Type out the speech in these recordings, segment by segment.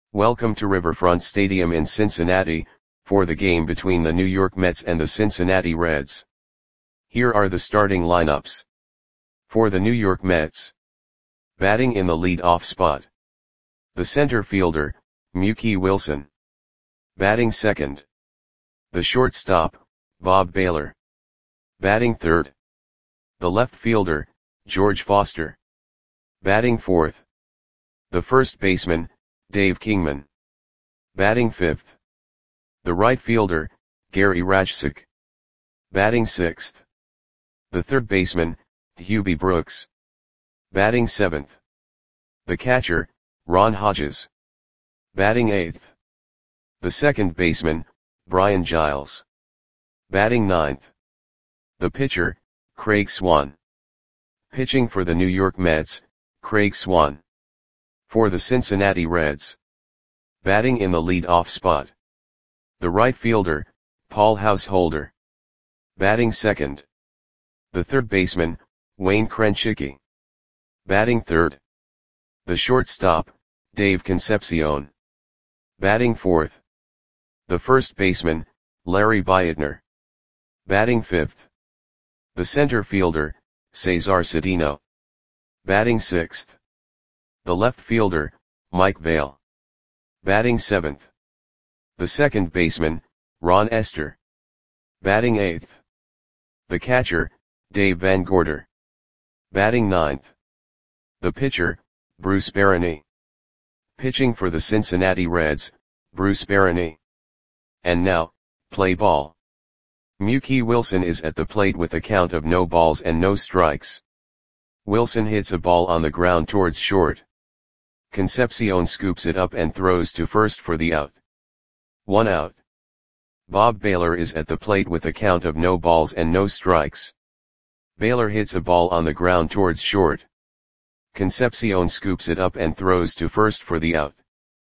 Welcome to Riverfront Stadium in Cincinnati, for the game between the New York Mets and the Cincinnati Reds. Here are the starting lineups. For the New York Mets. Batting in the lead-off spot. The center fielder, Mookie Wilson. Batting second. The shortstop, Bob Baylor. Batting third. The left fielder, George Foster. Batting fourth. The first baseman, Dave Kingman. Batting fifth. The right fielder, Gary Rajcik. Batting sixth. The third baseman, Hubie Brooks. Batting seventh. The catcher, Ron Hodges. Batting eighth. The second baseman, Brian Giles. Batting ninth. The pitcher, Craig Swan. Pitching for the New York Mets, Craig Swan. For the Cincinnati Reds. Batting in the lead-off spot. The right fielder, Paul Householder. Batting second. The third baseman, Wayne Krenchicki. Batting third. The shortstop, Dave Concepcion. Batting fourth. The first baseman, Larry Beitner. Batting fifth. The center fielder, Cesar Cedeno. Batting sixth. The left fielder, Mike Vail. Batting seventh. The second baseman, Ron Estes. Batting eighth. The catcher, Dave Van Gorder. Batting ninth. The pitcher, Bruce Barany. Pitching for the Cincinnati Reds, Bruce Barany. And now, play ball. Mookie Wilson is at the plate with a count of no balls and no strikes. Wilson hits a ball on the ground towards short. Concepcion scoops it up and throws to first for the out. 1 out. Bob Baylor is at the plate with a count of no balls and no strikes. Baylor hits a ball on the ground towards short. Concepcion scoops it up and throws to first for the out.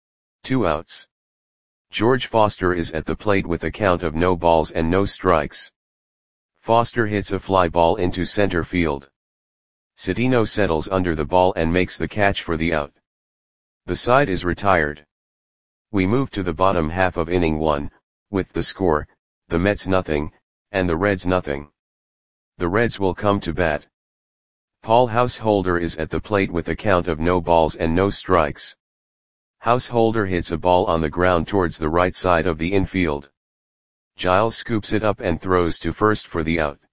2 outs. George Foster is at the plate with a count of no balls and no strikes. Foster hits a fly ball into center field. Cedeno settles under the ball and makes the catch for the out. The side is retired. We move to the bottom half of inning 1, with the score, the Mets nothing, and the Reds nothing. The Reds will come to bat. Paul Householder is at the plate with a count of no balls and no strikes. Householder hits a ball on the ground towards the right side of the infield. Giles scoops it up and throws to first for the out.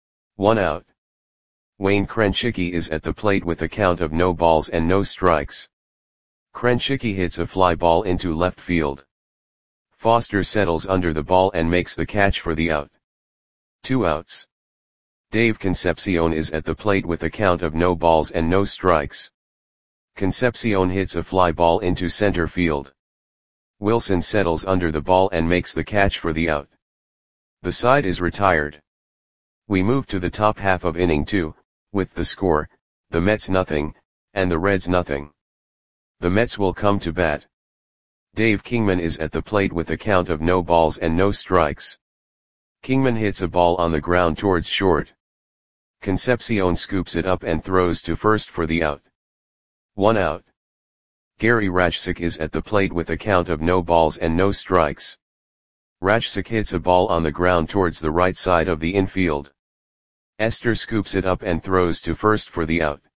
1 out. Wayne Krenchicki is at the plate with a count of no balls and no strikes. Krenchicki hits a fly ball into left field. Foster settles under the ball and makes the catch for the out. 2 outs. Dave Concepcion is at the plate with a count of no balls and no strikes. Concepcion hits a fly ball into center field. Wilson settles under the ball and makes the catch for the out. The side is retired. We move to the top half of inning 2, with the score, the Mets nothing, and the Reds nothing. The Mets will come to bat. Dave Kingman is at the plate with a count of no balls and no strikes. Kingman hits a ball on the ground towards short. Concepcion scoops it up and throws to first for the out. 1 out. Gary Rajcik is at the plate with a count of no balls and no strikes. Rajcik hits a ball on the ground towards the right side of the infield. Estes scoops it up and throws to first for the out.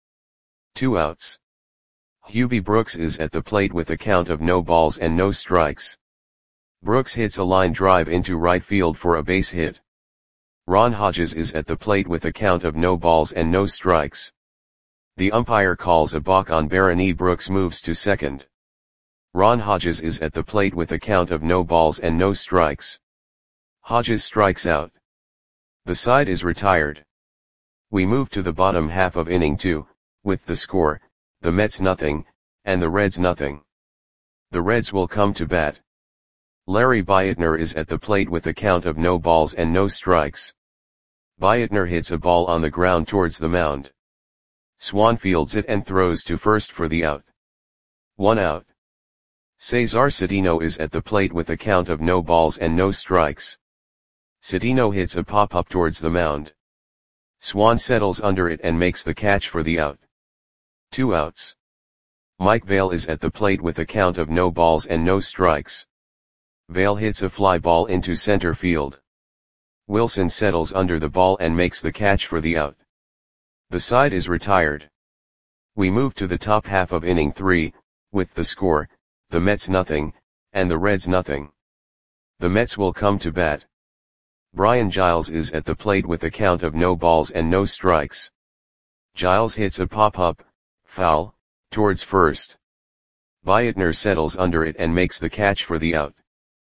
2 outs. Hubie Brooks is at the plate with a count of no balls and no strikes. Brooks hits a line drive into right field for a base hit. Ron Hodges is at the plate with a count of no balls and no strikes. The umpire calls a balk on Barany. Brooks moves to second. Ron Hodges is at the plate with a count of no balls and no strikes. Hodges strikes out. The side is retired. We move to the bottom half of inning 2, with the score, the Mets nothing, and the Reds nothing. The Reds will come to bat. Larry Beitner is at the plate with a count of no balls and no strikes. Beitner hits a ball on the ground towards the mound. Swan fields it and throws to first for the out. 1 out. Cesar Cedeno is at the plate with a count of no balls and no strikes. Cedeno hits a pop-up towards the mound. Swan settles under it and makes the catch for the out. 2 outs. Mike Vail is at the plate with a count of no balls and no strikes. Vail hits a fly ball into center field. Wilson settles under the ball and makes the catch for the out. The side is retired. We move to the top half of inning 3, with the score, the Mets nothing, and the Reds nothing. The Mets will come to bat. Brian Giles is at the plate with a count of no balls and no strikes. Giles hits a pop-up, foul, towards first. Beitner settles under it and makes the catch for the out.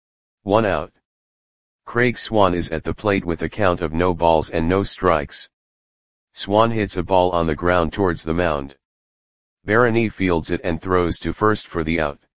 1 out. Craig Swan is at the plate with a count of no balls and no strikes. Swan hits a ball on the ground towards the mound. Barani fields it and throws to first for the out.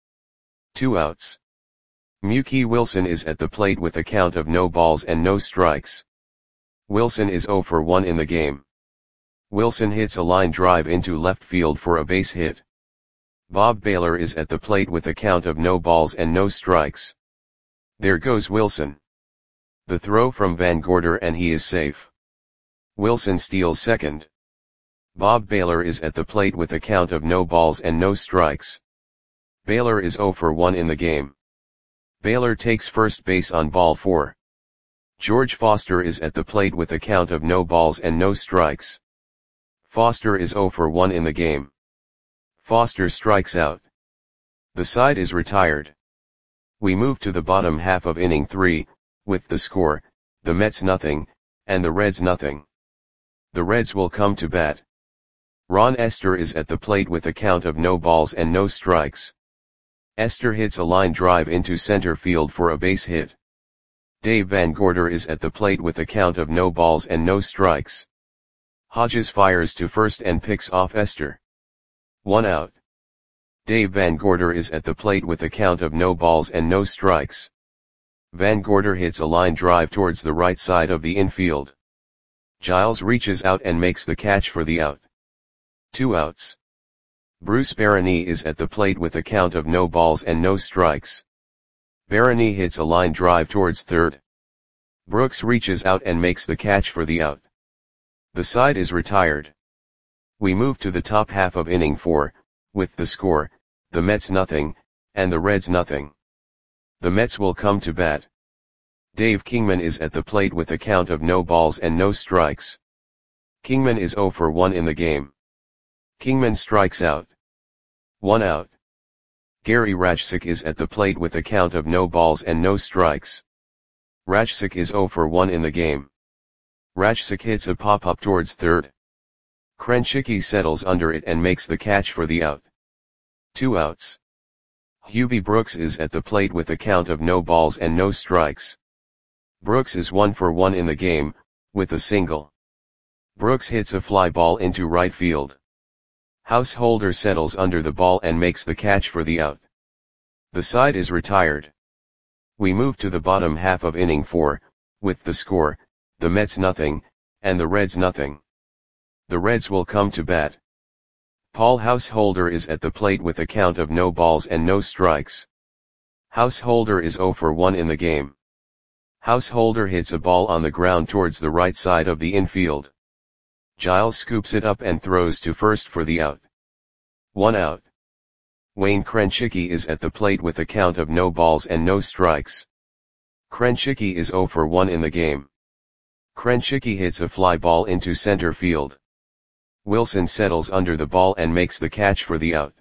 2 outs. Mookie Wilson is at the plate with a count of no balls and no strikes. Wilson is 0 for 1 in the game. Wilson hits a line drive into left field for a base hit. Bob Baylor is at the plate with a count of no balls and no strikes. There goes Wilson. The throw from Van Gorder and he is safe. Wilson steals second. Bob Baylor is at the plate with a count of no balls and no strikes. Baylor is 0 for 1 in the game. Baylor takes first base on ball 4. George Foster is at the plate with a count of no balls and no strikes. Foster is 0 for 1 in the game. Foster strikes out. The side is retired. We move to the bottom half of inning 3, with the score, the Mets nothing, and the Reds nothing. The Reds will come to bat. Ron Estes is at the plate with a count of no balls and no strikes. Estes hits a line drive into center field for a base hit. Dave Van Gorder is at the plate with a count of no balls and no strikes. Hodges fires to first and picks off Estes. 1 out. Dave Van Gorder is at the plate with a count of no balls and no strikes. Van Gorder hits a line drive towards the right side of the infield. Giles reaches out and makes the catch for the out. 2 outs. Bruce Barani is at the plate with a count of no balls and no strikes. Barani hits a line drive towards third. Brooks reaches out and makes the catch for the out. The side is retired. We move to the top half of inning 4, with the score, the Mets nothing, and the Reds nothing. The Mets will come to bat. Dave Kingman is at the plate with a count of no balls and no strikes. Kingman is 0 for 1 in the game. Kingman strikes out. 1 out. Gary Rajcik is at the plate with a count of no balls and no strikes. Rajcik is 0 for 1 in the game. Rajcik hits a pop-up towards third. Krenchicki settles under it and makes the catch for the out. 2 outs. Hubie Brooks is at the plate with a count of no balls and no strikes. Brooks is 1 for 1 in the game, with a single. Brooks hits a fly ball into right field. Householder settles under the ball and makes the catch for the out. The side is retired. We move to the bottom half of inning 4, with the score, the Mets nothing, and the Reds nothing. The Reds will come to bat. Paul Householder is at the plate with a count of no balls and no strikes. Householder is 0 for 1 in the game. Householder hits a ball on the ground towards the right side of the infield. Giles scoops it up and throws to first for the out. 1 out. Wayne Krenchicki is at the plate with a count of no balls and no strikes. Krenchicki is 0 for 1 in the game. Krenchicki hits a fly ball into center field. Wilson settles under the ball and makes the catch for the out.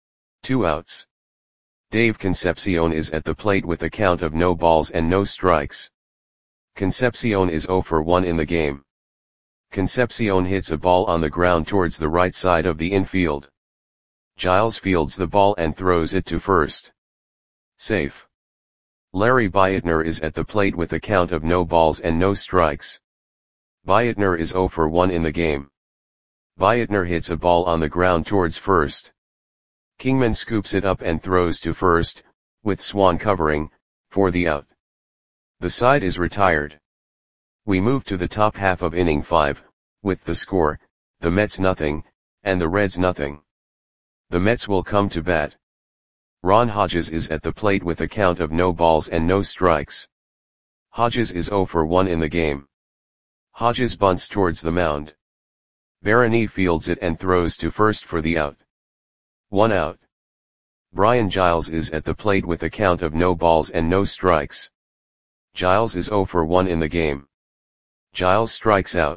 2 outs. Dave Concepcion is at the plate with a count of no balls and no strikes. Concepcion is 0 for 1 in the game. Concepcion hits a ball on the ground towards the right side of the infield. Giles fields the ball and throws it to first. Safe. Larry Beitner is at the plate with a count of no balls and no strikes. Beitner is 0 for 1 in the game. Beitner hits a ball on the ground towards first. Kingman scoops it up and throws to first, with Swan covering, for the out. The side is retired. We move to the top half of inning 5, with the score, the Mets nothing, and the Reds nothing. The Mets will come to bat. Ron Hodges is at the plate with a count of no balls and no strikes. Hodges is 0 for 1 in the game. Hodges bunts towards the mound. Barani fields it and throws to first for the out. 1 out. Brian Giles is at the plate with a count of no balls and no strikes. Giles is 0 for 1 in the game. Giles strikes out.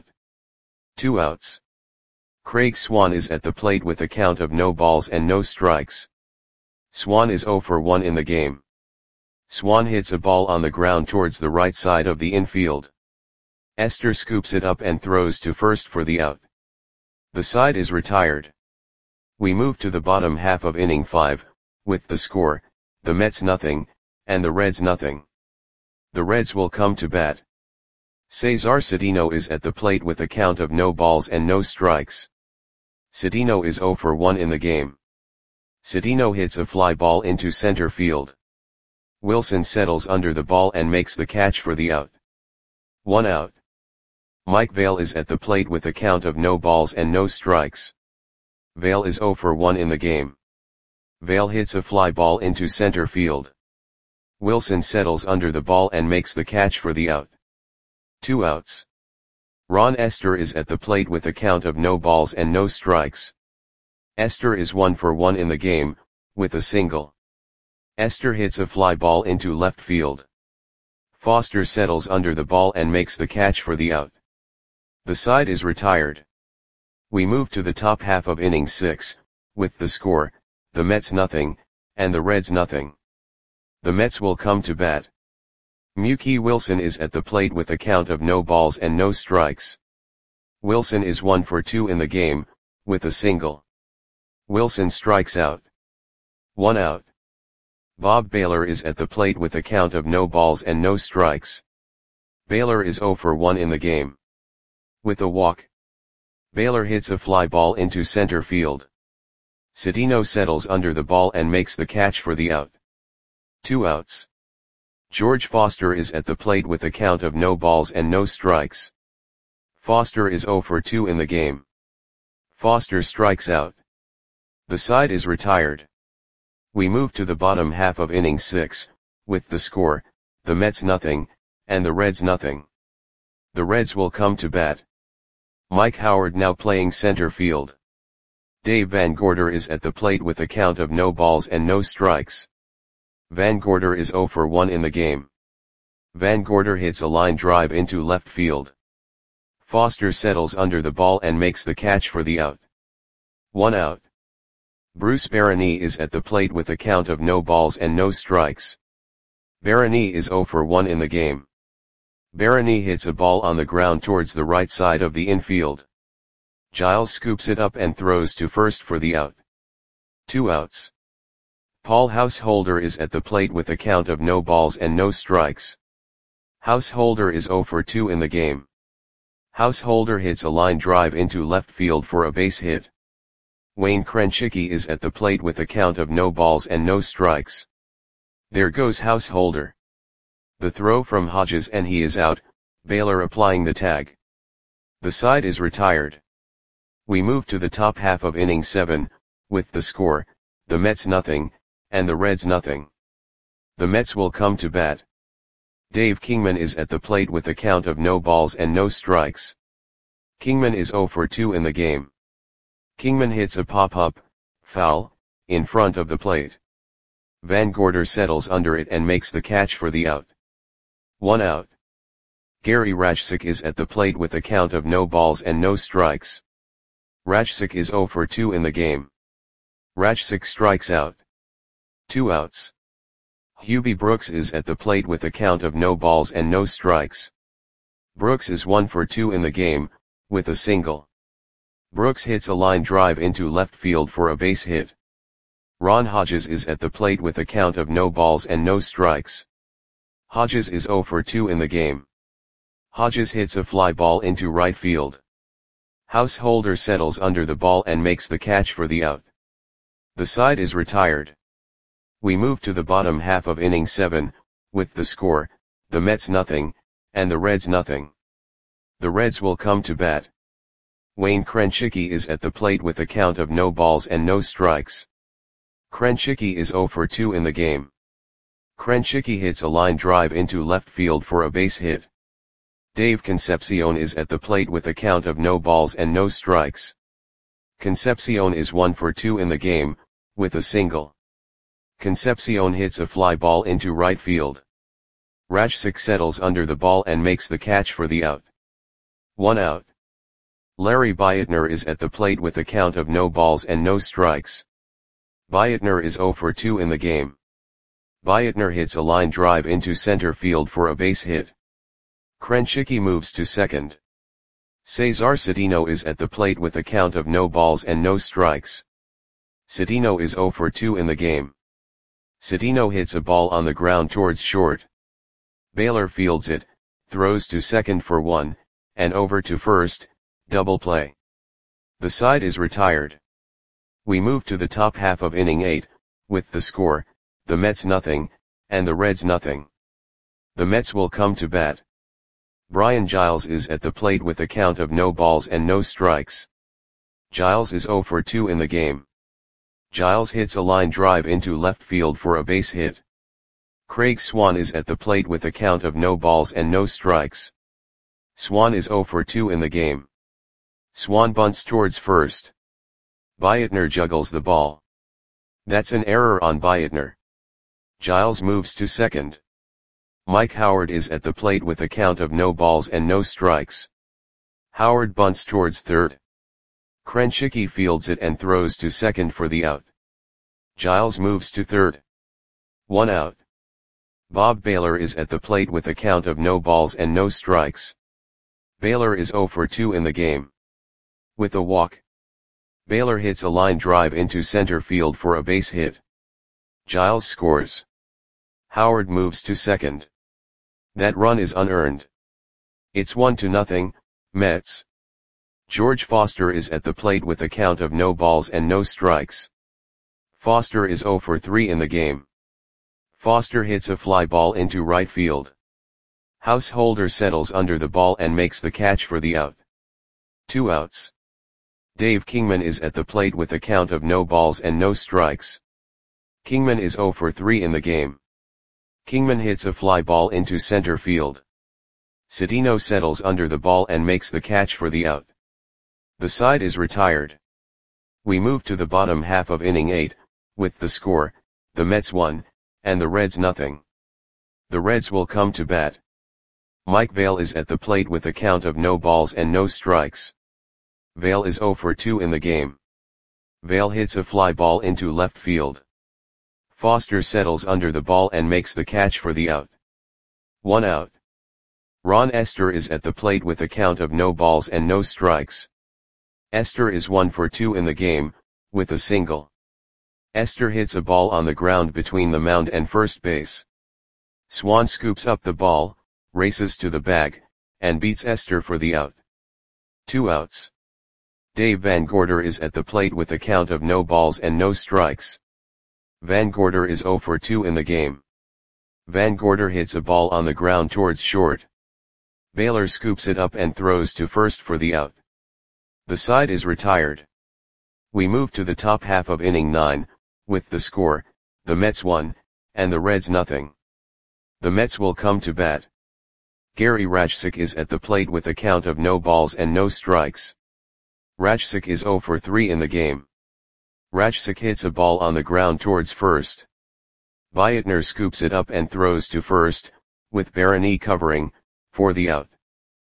2 outs. Craig Swan is at the plate with a count of no balls and no strikes. Swan is 0 for 1 in the game. Swan hits a ball on the ground towards the right side of the infield. Esther scoops it up and throws to first for the out. The side is retired. We move to the bottom half of inning 5, with the score, the Mets nothing, and the Reds nothing. The Reds will come to bat. Cesar Cedeno is at the plate with a count of no balls and no strikes. Cedeno is 0 for 1 in the game. Cedeno hits a fly ball into center field. Wilson settles under the ball and makes the catch for the out. 1 out. Mike Vail is at the plate with a count of no balls and no strikes. Vail is 0 for 1 in the game. Vail hits a fly ball into center field. Wilson settles under the ball and makes the catch for the out. 2 outs. Ron Esther is at the plate with a count of no balls and no strikes. Esther is 1 for 1 in the game, with a single. Esther hits a fly ball into left field. Foster settles under the ball and makes the catch for the out. The side is retired. We move to the top half of inning 6, with the score, the Mets nothing, and the Reds nothing. The Mets will come to bat. Mookie Wilson is at the plate with a count of no balls and no strikes. Wilson is 1 for 2 in the game, with a single. Wilson strikes out. 1 out. Bob Baylor is at the plate with a count of no balls and no strikes. Baylor is 0 for 1 in the game. With a walk. Baylor hits a fly ball into center field. Cedeno settles under the ball and makes the catch for the out. 2 outs. George Foster is at the plate with a count of no balls and no strikes. Foster is 0 for 2 in the game. Foster strikes out. The side is retired. We move to the bottom half of inning 6, with the score, the Mets nothing, and the Reds nothing. The Reds will come to bat. Mike Howard now playing center field. Dave Van Gorder is at the plate with a count of no balls and no strikes. Van Gorder is 0 for 1 in the game. Van Gorder hits a line drive into left field. Foster settles under the ball and makes the catch for the out. 1 out. Bruce Barany is at the plate with a count of no balls and no strikes. Barany is 0 for 1 in the game. Barany hits a ball on the ground towards the right side of the infield. Giles scoops it up and throws to first for the out. 2 outs. Paul Householder is at the plate with a count of no balls and no strikes. Householder is 0 for 2 in the game. Householder hits a line drive into left field for a base hit. Wayne Krenchicki is at the plate with a count of no balls and no strikes. There goes Householder. The throw from Hodges and he is out, Baylor applying the tag. The side is retired. We move to the top half of inning 7, with the score, the Mets nothing, and the Reds nothing. The Mets will come to bat. Dave Kingman is at the plate with a count of no balls and no strikes. Kingman is 0 for 2 in the game. Kingman hits a pop-up, foul, in front of the plate. Van Gorder settles under it and makes the catch for the out. 1 out. Gary Rajcik is at the plate with a count of no balls and no strikes. Rajcik is 0 for 2 in the game. Rajcik strikes out. 2 outs. Hubie Brooks is at the plate with a count of no balls and no strikes. Brooks is 1 for 2 in the game, with a single. Brooks hits a line drive into left field for a base hit. Ron Hodges is at the plate with a count of no balls and no strikes. Hodges is 0 for 2 in the game. Hodges hits a fly ball into right field. Householder settles under the ball and makes the catch for the out. The side is retired. We move to the bottom half of inning 7, with the score, the Mets nothing, and the Reds nothing. The Reds will come to bat. Wayne Krenchicki is at the plate with a count of no balls and no strikes. Krenchicki is 0 for 2 in the game. Krenchicki hits a line drive into left field for a base hit. Dave Concepcion is at the plate with a count of no balls and no strikes. Concepcion is 1 for 2 in the game, with a single. Concepcion hits a fly ball into right field. Rajcic settles under the ball and makes the catch for the out. 1 out. Larry Beitner is at the plate with a count of no balls and no strikes. Beitner is 0 for 2 in the game. Beitner hits a line drive into center field for a base hit. Krenchicki moves to second. Cesar Cedeno is at the plate with a count of no balls and no strikes. Cedeno is 0 for 2 in the game. Cedeno hits a ball on the ground towards short. Baylor fields it, throws to second for 1, and over to first, double play. The side is retired. We move to the top half of inning 8, with the score, the Mets nothing, and the Reds nothing. The Mets will come to bat. Brian Giles is at the plate with a count of no balls and no strikes. Giles is 0 for 2 in the game. Giles hits a line drive into left field for a base hit. Craig Swan is at the plate with a count of no balls and no strikes. Swan is 0 for 2 in the game. Swan bunts towards first. Beitner juggles the ball. That's an error on Beitner. Giles moves to second. Mike Howard is at the plate with a count of no balls and no strikes. Howard bunts towards third. Krenchicki fields it and throws to second for the out. Giles moves to third. 1 out. Bob Baylor is at the plate with a count of no balls and no strikes. Baylor is 0 for 2 in the game. With a walk. Baylor hits a line drive into center field for a base hit. Giles scores. Howard moves to second. That run is unearned. It's 1-0, Mets. George Foster is at the plate with a count of no balls and no strikes. Foster is 0 for 3 in the game. Foster hits a fly ball into right field. Householder settles under the ball and makes the catch for the out. 2 outs. Dave Kingman is at the plate with a count of no balls and no strikes. Kingman is 0 for 3 in the game. Kingman hits a fly ball into center field. Cedeno settles under the ball and makes the catch for the out. The side is retired. We move to the bottom half of inning 8, with the score, the Mets 1, and the Reds nothing. The Reds will come to bat. Mike Vail is at the plate with a count of no balls and no strikes. Vail is 0 for 2 in the game. Vail hits a fly ball into left field. Foster settles under the ball and makes the catch for the out. 1 out. Ron Esther is at the plate with a count of no balls and no strikes. Esther is 1 for 2 in the game, with a single. Esther hits a ball on the ground between the mound and first base. Swan scoops up the ball, races to the bag, and beats Esther for the out. 2 outs. Dave Van Gorder is at the plate with a count of no balls and no strikes. Van Gorder is 0 for 2 in the game. Van Gorder hits a ball on the ground towards short. Baylor scoops it up and throws to first for the out. The side is retired. We move to the top half of inning 9, with the score, the Mets 1, and the Reds nothing. The Mets will come to bat. Gary Rajcic is at the plate with a count of no balls and no strikes. Rajcic is 0 for 3 in the game. Rajcic hits a ball on the ground towards first. Beitner scoops it up and throws to first, with Barani covering, for the out.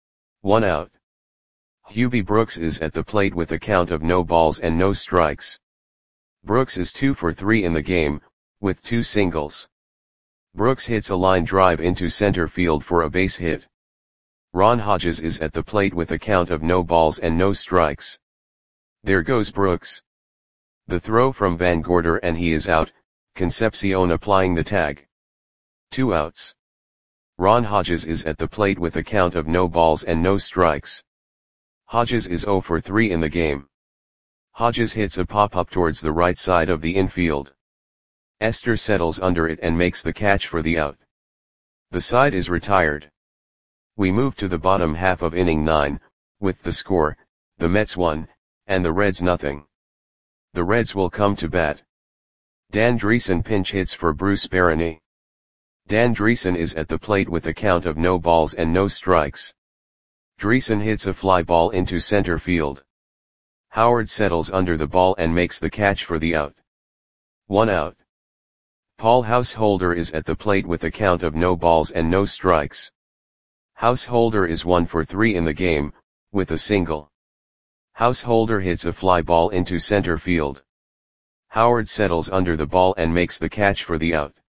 1 out. Hubie Brooks is at the plate with a count of no balls and no strikes. Brooks is 2 for 3 in the game, with 2 singles. Brooks hits a line drive into center field for a base hit. Ron Hodges is at the plate with a count of no balls and no strikes. There goes Brooks. The throw from Van Gorder and he is out, Concepcion applying the tag. 2 outs. Ron Hodges is at the plate with a count of no balls and no strikes. Hodges is 0 for 3 in the game. Hodges hits a pop-up towards the right side of the infield. Esther settles under it and makes the catch for the out. The side is retired. We move to the bottom half of inning 9, with the score, the Mets 1, and the Reds nothing. The Reds will come to bat. Dan Dreesen pinch hits for Bruce Barani. Dan Dreesen is at the plate with a count of no balls and no strikes. Dreesen hits a fly ball into center field. Howard settles under the ball and makes the catch for the out. 1 out. Paul Householder is at the plate with a count of no balls and no strikes. Householder is 1 for 3 in the game, with a single. Householder hits a fly ball into center field. Howard settles under the ball and makes the catch for the out.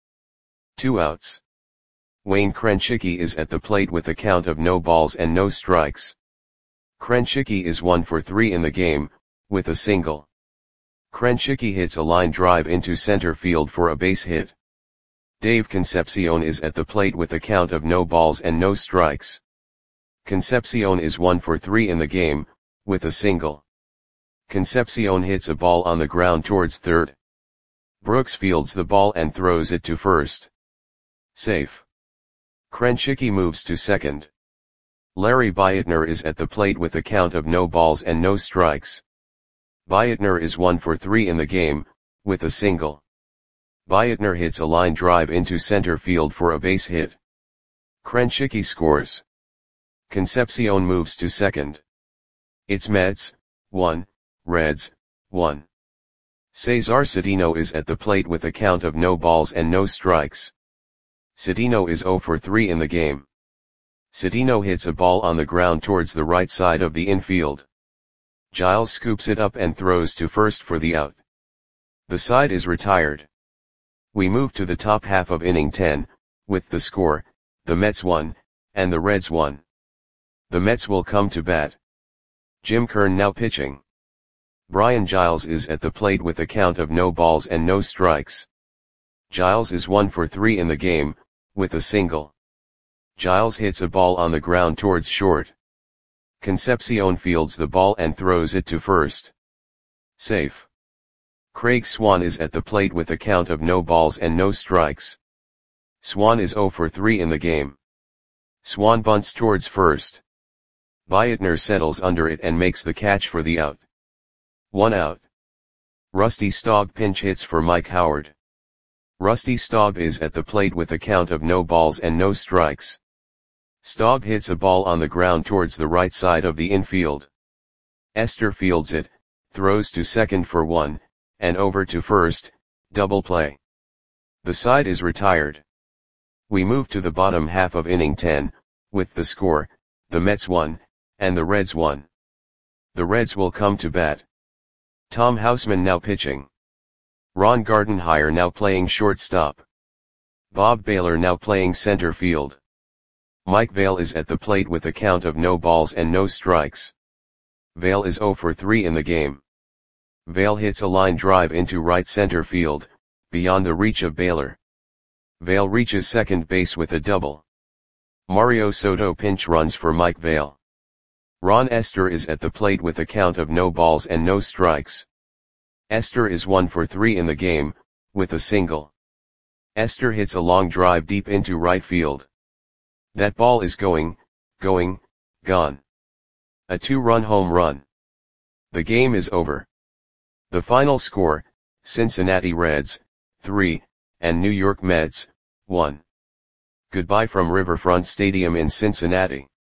2 outs. Wayne Krenchicki is at the plate with a count of no balls and no strikes. Krenchicki is 1 for 3 in the game, with a single. Krenchicki hits a line drive into center field for a base hit. Dave Concepcion is at the plate with a count of no balls and no strikes. Concepcion is 1 for 3 in the game, with a single. Concepcion hits a ball on the ground towards third. Brooks fields the ball and throws it to first. Safe. Krenchicki moves to second. Larry Beitner is at the plate with a count of no balls and no strikes. Beitner is 1 for 3 in the game, with a single. Beitner hits a line drive into center field for a base hit. Krenchicki scores. Concepcion moves to second. It's Mets, 1, Reds, 1. Cesar Cedeno is at the plate with a count of no balls and no strikes. Cedeno is 0 for 3 in the game. Cedeno hits a ball on the ground towards the right side of the infield. Giles scoops it up and throws to first for the out. The side is retired. We move to the top half of inning 10, with the score, the Mets 1, and the Reds 1. The Mets will come to bat. Jim Kern now pitching. Brian Giles is at the plate with a count of no balls and no strikes. Giles is 1 for 3 in the game, with a single. Giles hits a ball on the ground towards short. Concepcion fields the ball and throws it to first. Safe. Craig Swan is at the plate with a count of no balls and no strikes. Swan is 0 for 3 in the game. Swan bunts towards first. Beitner settles under it and makes the catch for the out. 1 out. Rusty Staub pinch hits for Mike Howard. Rusty Staub is at the plate with a count of no balls and no strikes. Staub hits a ball on the ground towards the right side of the infield. Esther fields it, throws to second for 1, and over to first, double play. The side is retired. We move to the bottom half of inning 10, with the score, the Mets 1, and the Reds 1. The Reds will come to bat. Tom Houseman now pitching. Ron Gardenhire now playing shortstop. Bob Baylor now playing center field. Mike Vail is at the plate with a count of no balls and no strikes. Vail is 0 for 3 in the game. Vail hits a line drive into right center field, beyond the reach of Baylor. Vail reaches second base with a double. Mario Soto pinch runs for Mike Vail. Ron Esther is at the plate with a count of no balls and no strikes. Esther is 1 for 3 in the game, with a single. Esther hits a long drive deep into right field. That ball is gone. A 2-run home run. The game is over. The final score, Cincinnati Reds, 3, and New York Mets, 1. Goodbye from Riverfront Stadium in Cincinnati.